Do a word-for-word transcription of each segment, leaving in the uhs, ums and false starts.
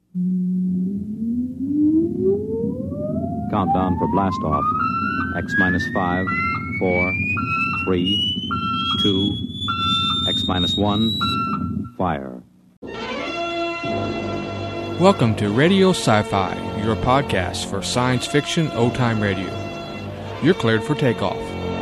Countdown for blast off. X minus five, four, three, two, X minus one, fire. Welcome to Radio Sci-Fi, your podcast for science fiction old-time radio. You're cleared for takeoff.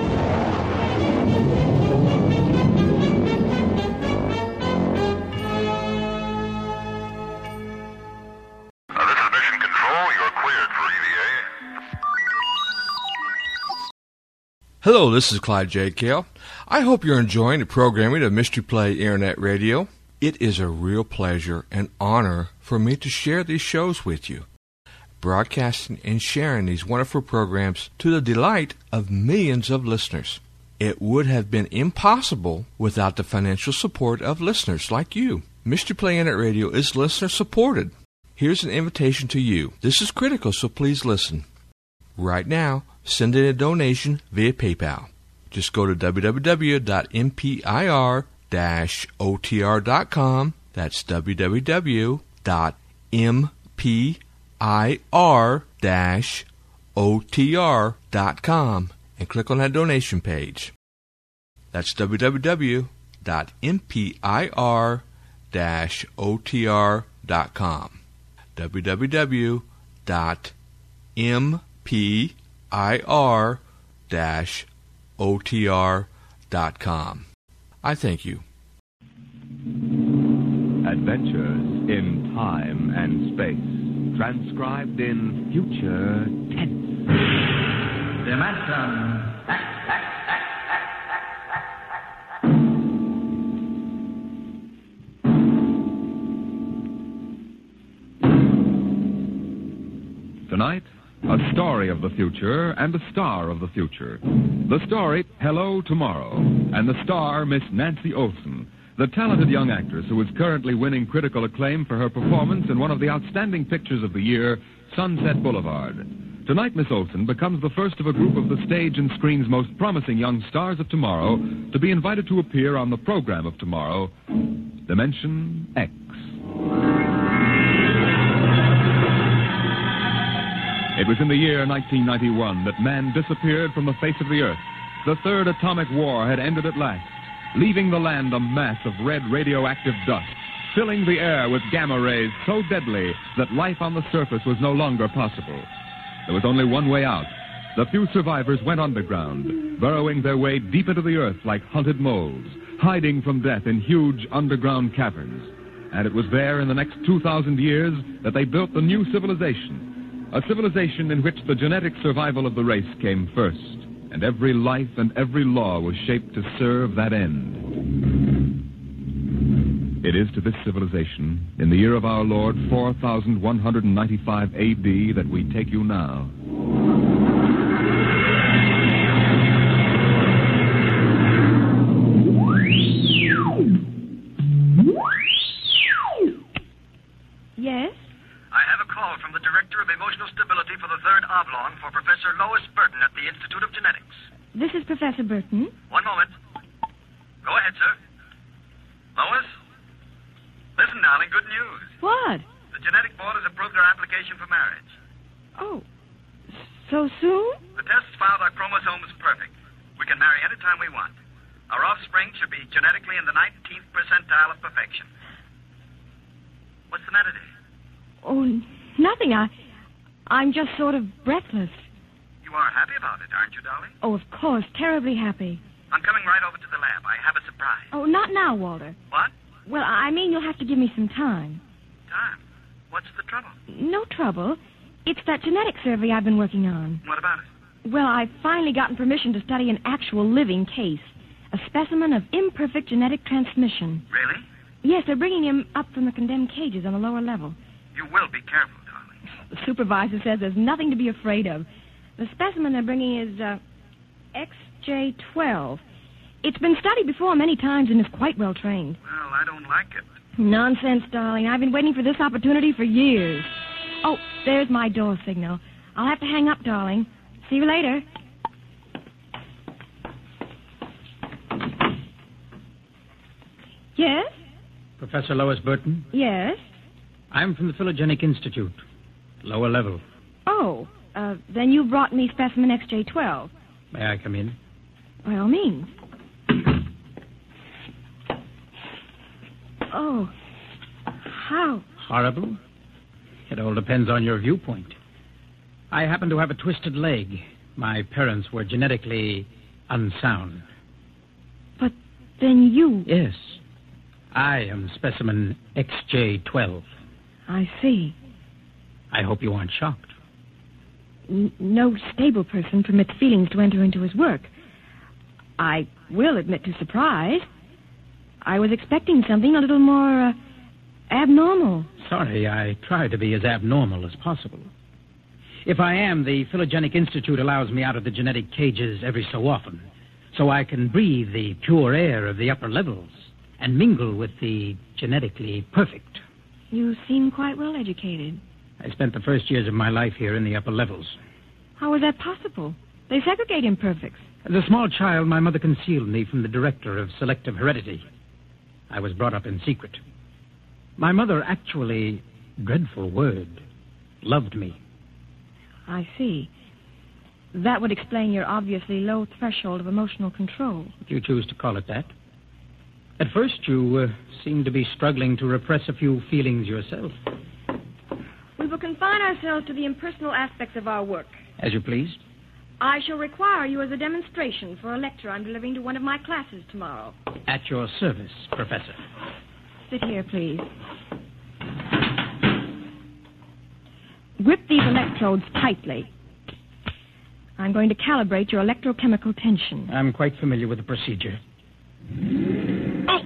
Hello, this is Clyde J. Cale. I hope you're enjoying the programming of Mystery Play Internet Radio. It is a real pleasure and honor for me to share these shows with you, broadcasting and sharing these wonderful programs to the delight of millions of listeners. It would have been impossible without the financial support of listeners like you. Mystery Play Internet Radio is listener-supported. Here's an invitation to you. This is critical, so please listen. Right now, send in a donation via PayPal. Just go to w w w dot m p i r dash o t r dot com. That's w w w dot m p i r dash o t r dot com and click on that donation page. That's w w w dot m p i r dash o t r dot com. w w w dot m p i r dash o t r dot com. I thank you. Adventures in time and space, transcribed in future tense. Dimension X, X, X, X. Tonight, a story of the future and a star of the future. The story, Hello Tomorrow, and the star, Miss Nancy Olson, the talented young actress who is currently winning critical acclaim for her performance in one of the outstanding pictures of the year, Sunset Boulevard. Tonight, Miss Olson becomes the first of a group of the stage and screen's most promising young stars of tomorrow to be invited to appear on the program of tomorrow, Dimension X. It was in the year nineteen ninety-one that man disappeared from the face of the earth. The third atomic war had ended at last, leaving the land a mass of red radioactive dust, filling the air with gamma rays so deadly that life on the surface was no longer possible. There was only one way out. The few survivors went underground, burrowing their way deep into the earth like hunted moles, hiding from death in huge underground caverns. And it was there in the next two thousand years that they built the new civilization. A civilization in which the genetic survival of the race came first, and every life and every law was shaped to serve that end. It is to this civilization, in the year of our Lord, four thousand one hundred ninety-five A D, that we take you now. Yes? I have a call from the Director of Emotional Stability for the Third Oblong for Professor Lois Burton at the Institute of Genetics. This is Professor Burton. One moment. Go ahead, sir. Lois? Listen, darling, good news. What? The Genetic Board has approved our application for marriage. Oh, so soon? The tests found our chromosomes perfect. We can marry any time we want. Our offspring should be genetically in the nineteenth percentile of perfection. What's the matter, dear? Oh, nothing. I, I'm just sort of breathless. You are happy about it, aren't you, darling? Oh, of course. Terribly happy. I'm coming right over to the lab. I have a surprise. Oh, not now, Walter. What? Well, I mean you'll have to give me some time. Time? What's the trouble? No trouble. It's that genetic survey I've been working on. What about it? Well, I've finally gotten permission to study an actual living case. A specimen of imperfect genetic transmission. Really? Yes, they're bringing him up from the condemned cages on the lower level. You will be careful, darling. The supervisor says there's nothing to be afraid of. The specimen they're bringing is uh, X J twelve. It's been studied before many times and is quite well trained. Well, I don't like it. Nonsense, darling. I've been waiting for this opportunity for years. Oh, there's my door signal. I'll have to hang up, darling. See you later. Yes? Professor Lois Burton? Yes? I'm from the Philogenic Institute, lower level. Oh, uh, then you brought me specimen X J twelve. May I come in? By all means. Oh, how? Horrible? It all depends on your viewpoint. I happen to have a twisted leg. My parents were genetically unsound. But then you... Yes. I am specimen X J twelve. I see. I hope you aren't shocked. N- no stable person permits feelings to enter into his work. I will admit to surprise. I was expecting something a little more uh, abnormal. Sorry, I try to be as abnormal as possible. If I am, the Philogenic Institute allows me out of the genetic cages every so often, so I can breathe the pure air of the upper levels and mingle with the genetically perfect. You seem quite well educated. I spent the first years of my life here in the upper levels. How is that possible? They segregate imperfects. As a small child, my mother concealed me from the director of selective heredity. I was brought up in secret. My mother actually, dreadful word, loved me. I see. That would explain your obviously low threshold of emotional control. If you choose to call it that. At first, you uh, seemed to be struggling to repress a few feelings yourself. We will confine ourselves to the impersonal aspects of our work. As you please. I shall require you as a demonstration for a lecture I'm delivering to one of my classes tomorrow. At your service, Professor. Sit here, please. Grip these electrodes tightly. I'm going to calibrate your electrochemical tension. I'm quite familiar with the procedure. Oh!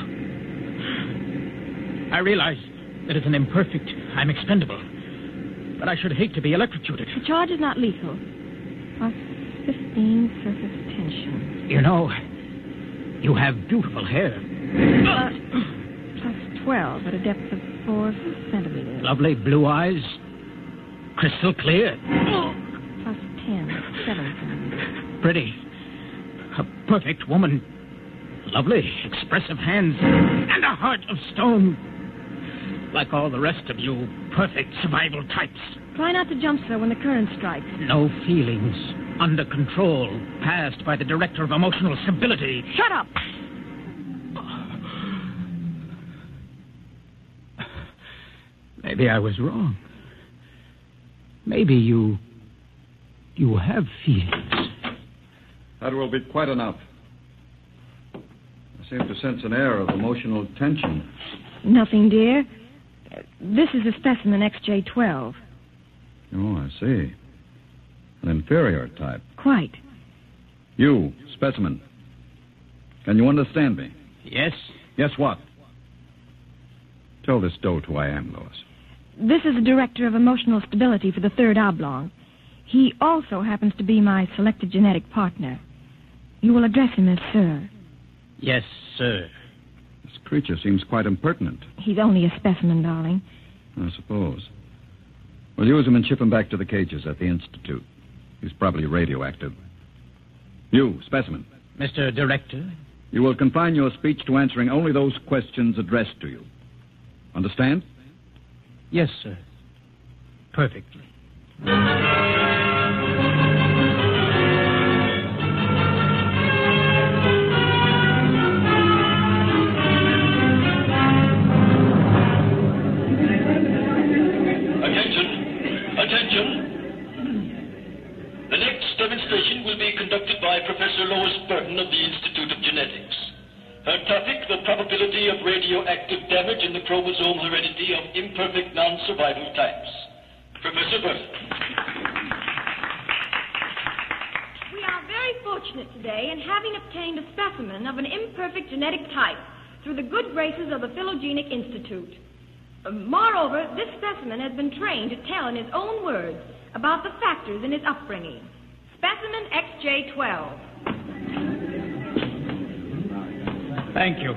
I realize that it's an imperfect. I'm expendable. But I should hate to be electrocuted. The charge is not lethal. Plus fifteen surface tension. You know, you have beautiful hair. Uh, plus twelve at a depth of four centimeters. Lovely blue eyes. Crystal clear. Plus ten, seven centimeters. Pretty. A perfect woman. Lovely, expressive hands. And a heart of stone. Like all the rest of you perfect survival types. Try not to jump, sir, when the current strikes. No feelings. Under control. Passed by the director of emotional stability. Shut up! Maybe I was wrong. Maybe you... you have feelings. That will be quite enough. I seem to sense an air of emotional tension. Nothing, dear. This is a specimen X J twelve. Oh, I see. An inferior type. Quite. You, specimen. Can you understand me? Yes. Yes, what? Tell this dolt who I am, Lois. This is the director of emotional stability for the third oblong. He also happens to be my selected genetic partner. You will address him as Sir. Yes, sir. This creature seems quite impertinent. He's only a specimen, darling. I suppose. We'll use him and ship him back to the cages at the Institute. He's probably radioactive. You, specimen. Mister Director? You will confine your speech to answering only those questions addressed to you. Understand? Yes, sir. Perfectly. By Professor Lois Burton of the Institute of Genetics. Her topic, the probability of radioactive damage in the chromosome heredity of imperfect non-survival types. Professor Burton. We are very fortunate today in having obtained a specimen of an imperfect genetic type through the good graces of the Philogenic Institute. Uh, moreover, this specimen has been trained to tell in his own words about the factors in his upbringing. Specimen X J twelve. Thank you.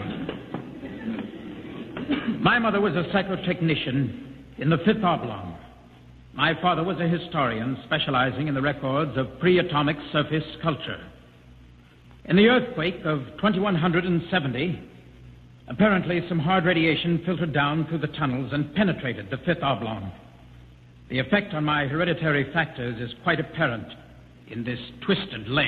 My mother was a psychotechnician in the fifth oblong. My father was a historian specializing in the records of pre-atomic surface culture. In the earthquake of twenty-one seventy, Apparently, some hard radiation filtered down through the tunnels and penetrated the fifth oblong. The effect on my hereditary factors is quite apparent in this twisted leg.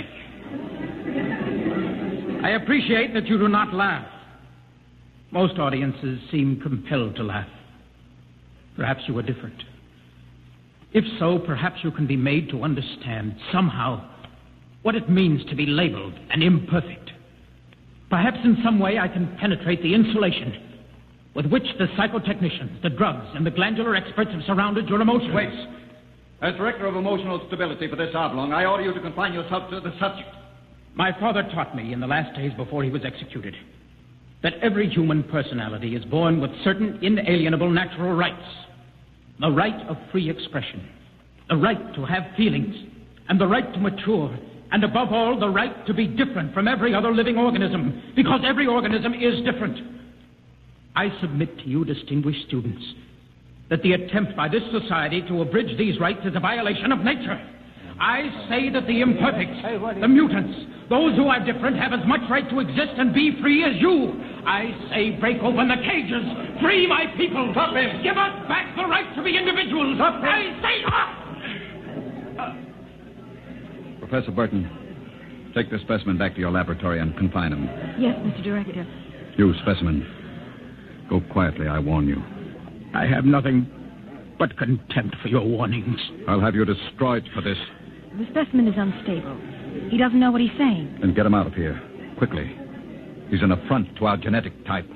I appreciate that you do not laugh. Most audiences seem compelled to laugh. Perhaps you are different. If so, perhaps you can be made to understand somehow what it means to be labeled an imperfect. Perhaps in some way I can penetrate the insulation with which the psychotechnicians, the drugs, and the glandular experts have surrounded your emotions. Wait. As director of emotional stability for this oblong, I order you to confine yourself to the subject. My father taught me in the last days before he was executed that every human personality is born with certain inalienable natural rights. The right of free expression, the right to have feelings, and the right to mature, and above all, the right to be different from every other living organism, because every organism is different. I submit to you, distinguished students, that the attempt by this society to abridge these rights is a violation of nature. I say that the imperfects, the mutants, those who are different have as much right to exist and be free as you. I say break open the cages. Free my people. Stop him. Give us back the right to be individuals. Stop him. I say up. Professor Burton, take this specimen back to your laboratory and confine him. Yes, Mister Director. You, specimen, go quietly, I warn you. I have nothing but contempt for your warnings. I'll have you destroyed for this. The specimen is unstable. He doesn't know what he's saying. Then get him out of here, quickly. He's an affront to our genetic type.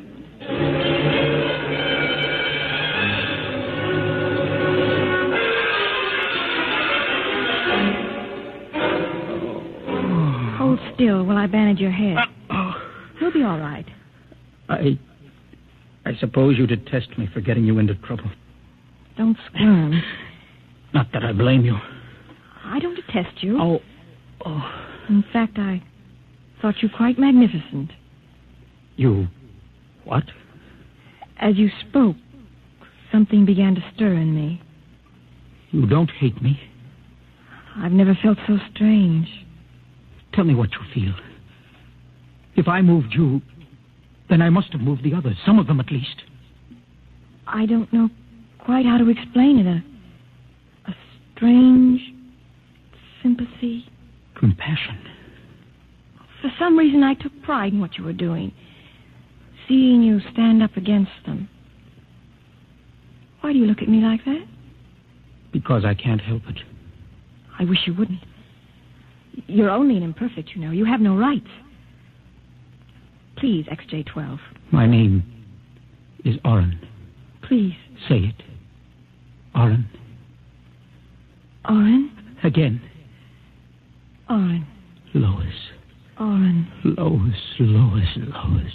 Hold still while I bandage your head. You'll be all right. I... I suppose you detest me for getting you into trouble. Don't squirm. Not that I blame you. I don't detest you. Oh. Oh. In fact, I thought you quite magnificent. You... what? As you spoke, something began to stir in me. You don't hate me? I've never felt so strange. Tell me what you feel. If I moved you, then I must have moved the others, some of them at least. I don't know quite how to explain it. A, a strange sympathy. Compassion. For some reason, I took pride in what you were doing. Seeing you stand up against them. Why do you look at me like that? Because I can't help it. I wish you wouldn't. You're only an imperfect, you know. You have no rights. Please, X J twelve. My name is Oren. Please. Say it. Oren. Oren? Again. Oren. Lois. Oren. Lois, Lois, Lois.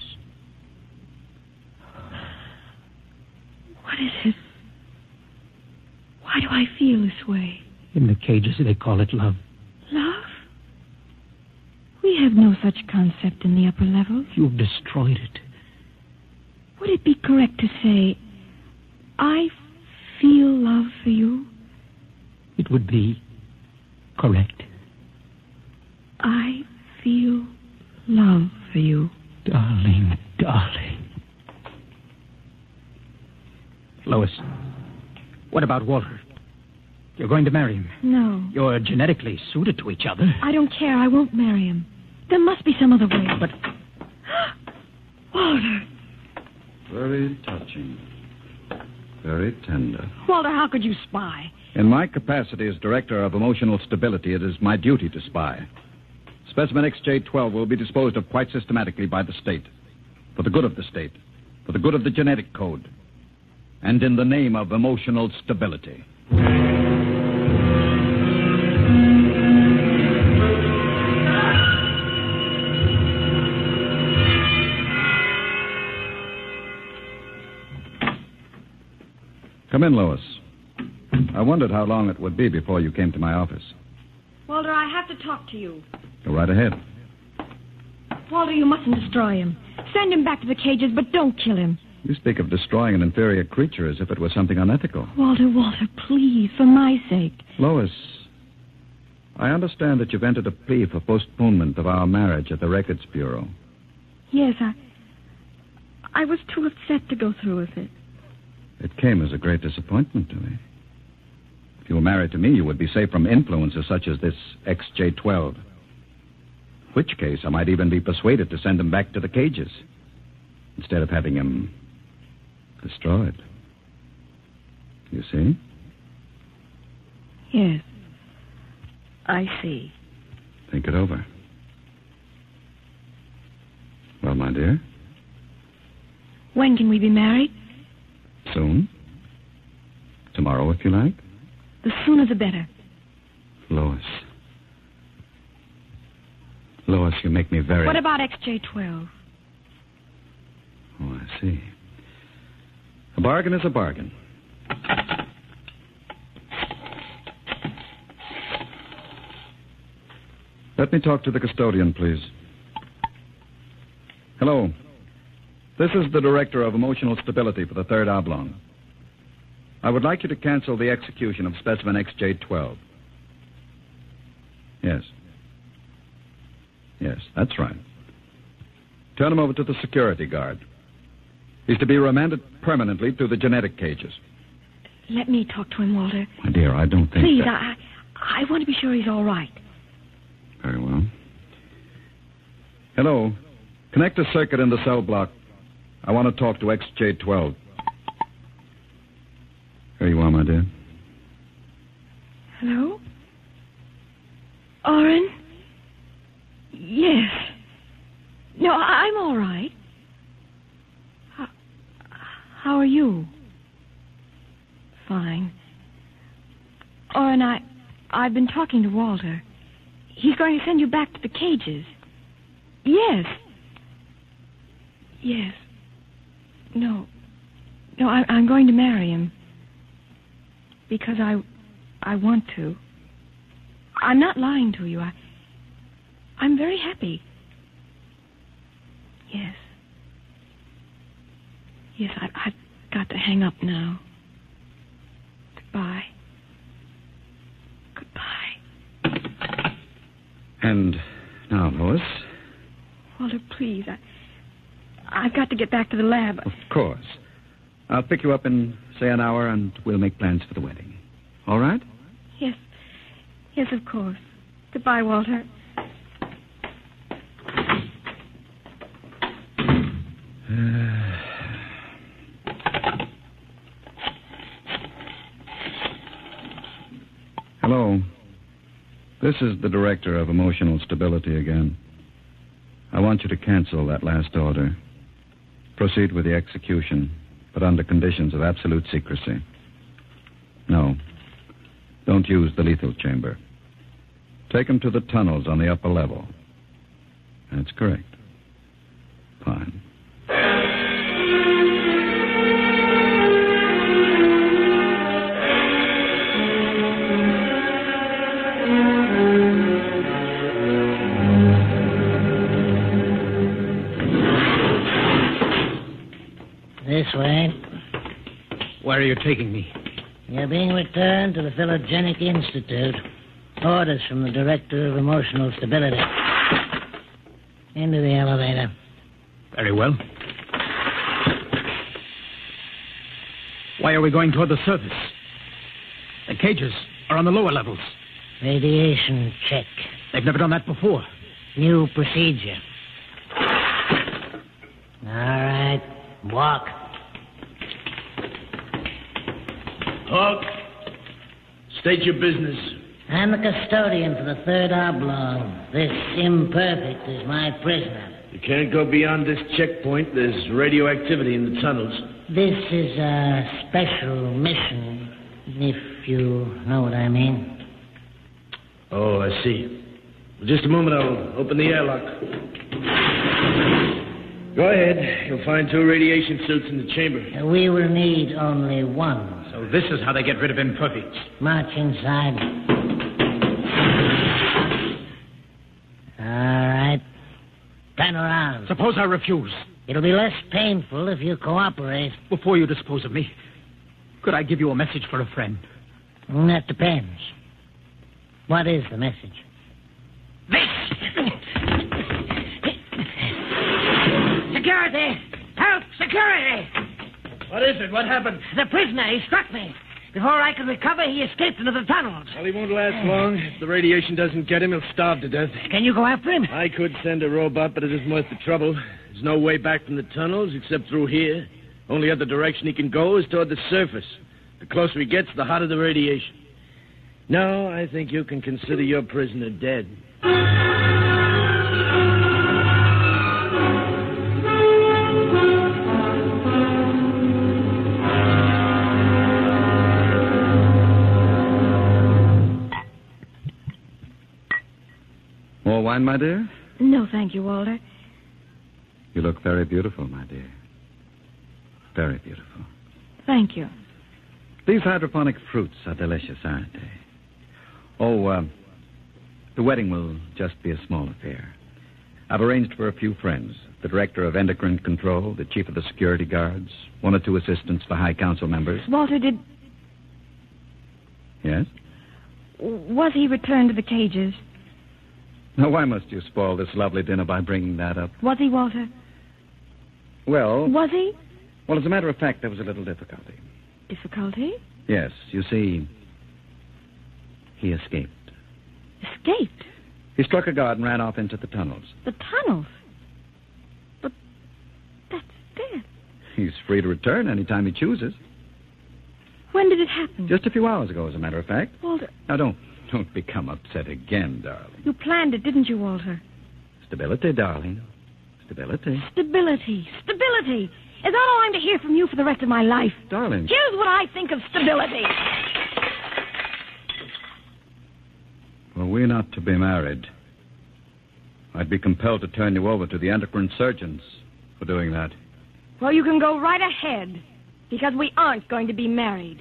What is it? Why do I feel this way? In the cages, they call it love. Love? We have no such concept in the upper levels. You've destroyed it. Would it be correct to say, I feel love for you? It would be correct. I feel love for you. Darling, darling. Lois, what about Walter? You're going to marry him? No. You're genetically suited to each other. I don't care. I won't marry him. There must be some other way. But... Walter. Very touching. Very tender. Walter, how could you spy? In my capacity as Director of Emotional Stability, it is my duty to spy. Specimen X J twelve will be disposed of quite systematically by the state. For the good of the state. For the good of the genetic code. And in the name of emotional stability. Come in, Lois. I wondered how long it would be before you came to my office. Walter, I have to talk to you. Go right ahead. Walter, you mustn't destroy him. Send him back to the cages, but don't kill him. You speak of destroying an inferior creature as if it was something unethical. Walter, Walter, please, for my sake. Lois, I understand that you've entered a plea for postponement of our marriage at the Records Bureau. Yes, I... I was too upset to go through with it. It came as a great disappointment to me. If you were married to me, you would be safe from influences such as this X J twelve. In which case, I might even be persuaded to send him back to the cages instead of having him destroyed. You see? Yes. I see. Think it over. Well, my dear? When can we be married? Soon. Tomorrow, if you like. The sooner the better. Lois. Lois, you make me very... What about X J twelve? Oh, I see. A bargain is a bargain. Let me talk to the custodian, please. Hello. This is the director of emotional stability for the Third Oblong. I would like you to cancel the execution of specimen X J twelve. Yes. Yes, that's right. Turn him over to the security guard. He's to be remanded permanently to the genetic cages. Let me talk to him, Walter. My dear, I don't think Please, that... I, I want to be sure he's all right. Very well. Hello. Connect a circuit in the cell block. I want to talk to X J twelve. Here you are, my dear. Hello? Oren? Yes. No, I'm all right. How, how are you? Fine. Oren, I, I've been talking to Walter. He's going to send you back to the cages. Yes. Yes. No. No, I, I'm going to marry him. Because I... I want to. I'm not lying to you. I... I'm very happy. Yes. Yes, I, I've got to hang up now. Goodbye. Goodbye. And now, Lois? Walter, please. I, I've got to get back to the lab. Of course. I'll pick you up in, say, an hour, and we'll make plans for the wedding. All right? Yes. Yes, of course. Goodbye, Walter. Hello. This is the director of emotional stability again. I want you to cancel that last order. Proceed with the execution, but under conditions of absolute secrecy. No. Don't use the lethal chamber. Take him to the tunnels on the upper level. That's correct. Fine. This way. Where are you taking me? You're being returned to the Philogenic Institute. Orders from the Director of Emotional Stability. Into the elevator. Very well. Why are we going toward the surface? The cages are on the lower levels. Radiation check. They've never done that before. New procedure. All right. Walk. Hawk, state your business. I'm the custodian for the Third Oblong. This imperfect is my prisoner. You can't go beyond this checkpoint. There's radioactivity in the tunnels. This is a special mission, if you know what I mean. Oh, I see. Well, just a moment, I'll open the airlock. Go ahead. You'll find two radiation suits in the chamber. We will need only one. So this is how they get rid of imperfects. March inside. All right. Turn around. Suppose I refuse. It'll be less painful if you cooperate. Before you dispose of me, could I give you a message for a friend? That depends. What is the message? This! Security! Help! Help! Security! What is it? What happened? The prisoner, he struck me. Before I could recover, he escaped into the tunnels. Well, he won't last long. If the radiation doesn't get him, he'll starve to death. Can you go after him? I could send a robot, but it isn't worth the trouble. There's no way back from the tunnels except through here. Only other direction he can go is toward the surface. The closer he gets, the hotter the radiation. No, I think you can consider your prisoner dead. More wine, my dear? No, thank you, Walter. You look very beautiful, my dear. Very beautiful. Thank you. These hydroponic fruits are delicious, aren't they? Oh, uh, the wedding will just be a small affair. I've arranged for a few friends. The director of endocrine control, the chief of the security guards, one or two assistants for high council members. Walter, did... Yes? Was he returned to the cages? Now, why must you spoil this lovely dinner by bringing that up? Was he, Walter? Well... Was he? Well, as a matter of fact, there was a little difficulty. Difficulty? Yes, you see, he escaped. Escaped? He struck a guard and ran off into the tunnels. The tunnels? But that's dead. He's free to return any time he chooses. When did it happen? Just a few hours ago, as a matter of fact. Walter... Now, don't, don't become upset again, darling. You planned it, didn't you, Walter? Stability, darling. Stability. Stability. Stability. Is that all I'm to hear from you for the rest of my life? Darling. Here's what I think of stability. Were we not to be married, I'd be compelled to turn you over to the endocrine surgeons for doing that. Well, you can go right ahead, because we aren't going to be married.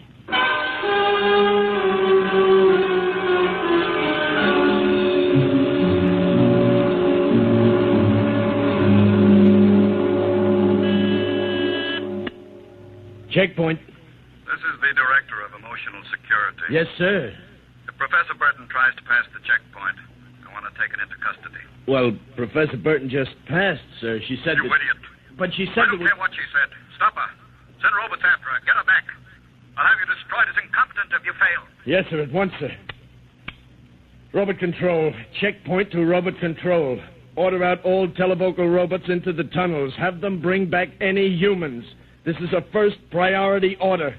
Checkpoint. This is the director of emotional security. Yes, sir. If Professor Burton tries to pass the checkpoint, I want to take it into custody. Well, Professor Burton just passed, sir. She said You that... idiot. But she I said don't that... care what she said. Stop her. Send robots after her. Get her back. I'll have you destroyed as incompetent if you fail. Yes, sir, at once, sir. Robot control. Checkpoint to robot control. Order out all televocal robots into the tunnels. Have them bring back any humans. This is a first priority order.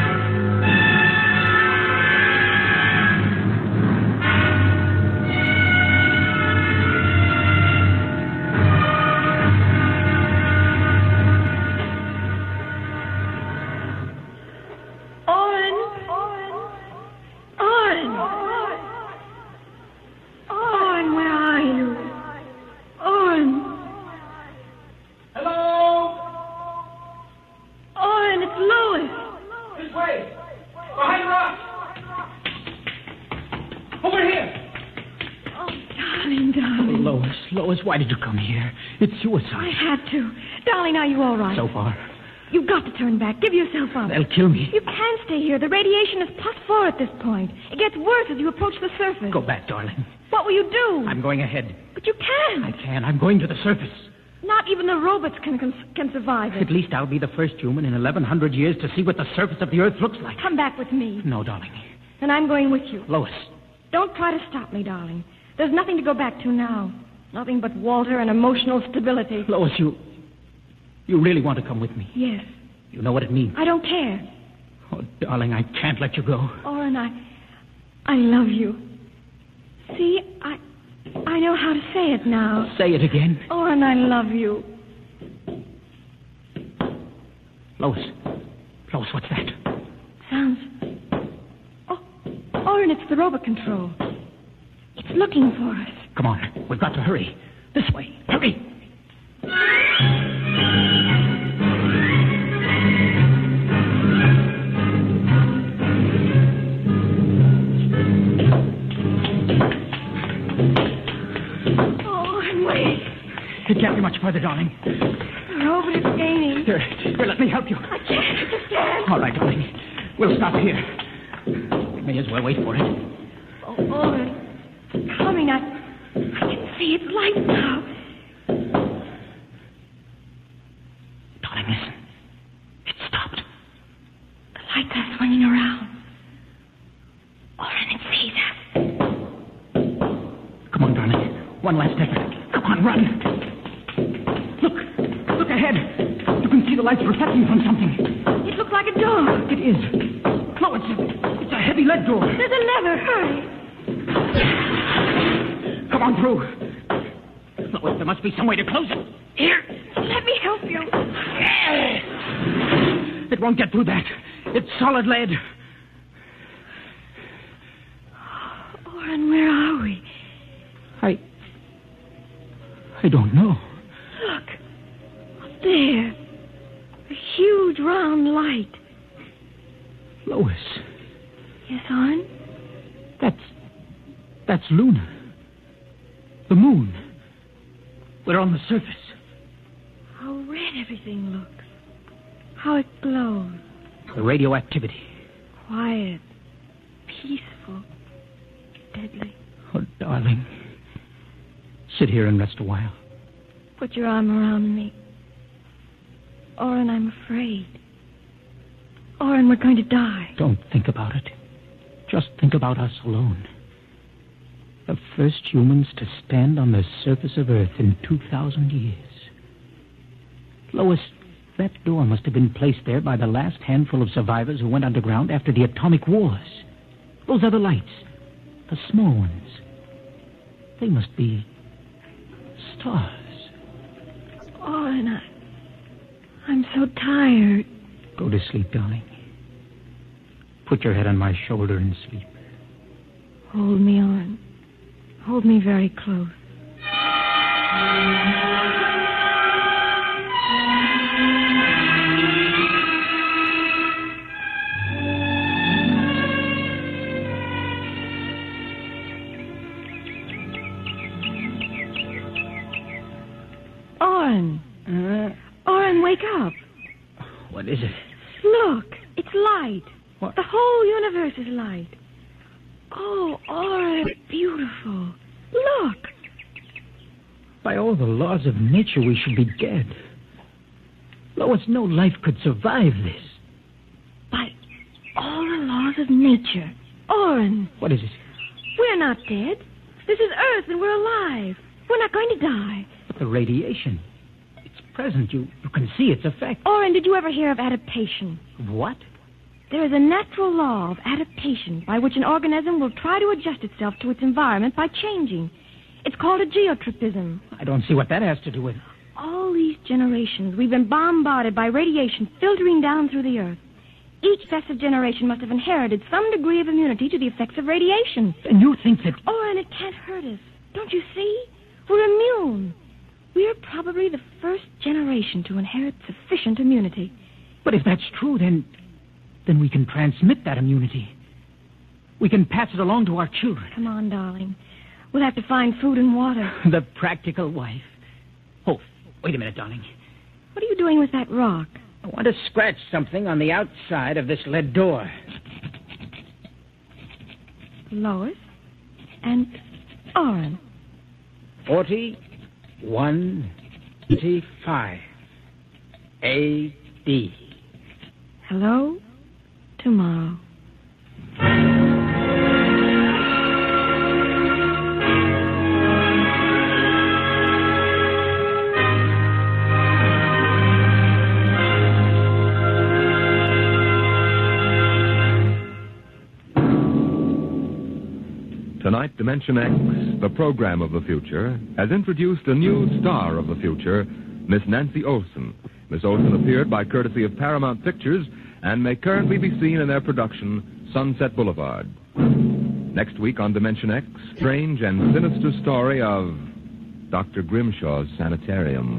Why did you come here? It's suicide. I had to. Darling, are you all right? So far. You've got to turn back. Give yourself up. They'll kill me. You can't stay here. The radiation is plus four at this point. It gets worse as you approach the surface. Go back, darling. What will you do? I'm going ahead. But you can't. I can. I'm going to the surface. Not even the robots can can survive it. At least I'll be the first human in eleven hundred years to see what the surface of the Earth looks like. Come back with me. No, darling. And I'm going with you. Lois. Don't try to stop me, darling. There's nothing to go back to now. Nothing but Walter and emotional stability. Lois, you... You really want to come with me? Yes. You know what it means? I don't care. Oh, darling, I can't let you go. Oren, I... I love you. See, I... I know how to say it now. Say it again. Oren, I love you. Lois. Lois, what's that? Sounds... Oh, Oren, it's the robot control. It's looking for us. Come on. We've got to hurry. This way. Hurry. Oh, and wait. It can't be much further, darling. The robot is gaining. Here, here, let me help you. I can't. I just can't. All right, darling. We'll stop here. We may as well wait for it. Oh, Oren. It's coming. I... I can see its light now. Darling, turning around. Oren, it sees us. Come on, darling. One last effort. Come on, run. Look. Look ahead. You can see the lights reflecting from something. It looks like a door. It is. No, it's a, it's a heavy lead door. There's a lever. Hurry. Come on through. Lois, there must be some way to close it. Here. Let me help you. It won't get through that. It's solid lead. Oren, where are we? I... I don't know. Look. Up there. A huge round light. Lois. Yes, Oren? That's... That's Luna. The moon. We're on the surface. How red everything looks. How it glows. The radioactivity. Quiet. Peaceful. Deadly. Oh, darling. Sit here and rest a while. Put your arm around me. Oren, I'm afraid. Oren, we're going to die. Don't think about it. Just think about us alone. The first humans to stand on the surface of Earth in two thousand years. Lois, that door must have been placed there by the last handful of survivors who went underground after the atomic wars. Those other lights, the small ones, they must be stars. Oren, I, I'm so tired. Go to sleep, darling. Put your head on my shoulder and sleep. Hold me, Oren. Hold me very close. Oren. Uh, Oren, wake up. what is it? Look, it's light. What? The whole universe is light. Oh, Oren, beautiful. Look. By all the laws of nature, we should be dead. Lois, no life could survive this. By all the laws of nature. Oren. What is it? We're not dead. This is Earth and we're alive. We're not going to die. But the radiation. It's present. You, you can see its effect. Oren, did you ever hear of adaptation? What? There is a natural law of adaptation by which an organism will try to adjust itself to its environment by changing. It's called a geotropism. I don't see what that has to do with... All these generations, we've been bombarded by radiation filtering down through the Earth. Each successive generation must have inherited some degree of immunity to the effects of radiation. And you think that... Oh, and it can't hurt us. Don't you see? We're immune. We're probably the first generation to inherit sufficient immunity. But if that's true, then... Then we can transmit that immunity. We can pass it along to our children. Come on, darling. We'll have to find food and water. The practical wife. Oh, wait a minute, darling. What are you doing with that rock? I want to scratch something on the outside of this lead door. Lois and Oren. Forty-one, fifty-five. A D. Hello, tomorrow. Tonight, Dimension X, the program of the future, has introduced a new star of the future, Miss Nancy Olson. Miss Olson appeared by courtesy of Paramount Pictures and may currently be seen in their production, Sunset Boulevard. Next week on Dimension X, strange and sinister story of Doctor Grimshaw's Sanitarium.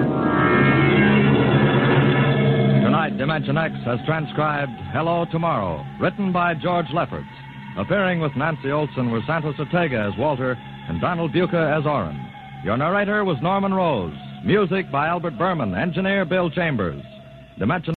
Tonight, Dimension X has transcribed Hello Tomorrow, written by George Lefferts. Appearing with Nancy Olson were Santos Ortega as Walter and Donald Buca as Oren. Your narrator was Norman Rose. Music by Albert Berman. Engineer Bill Chambers. Dimension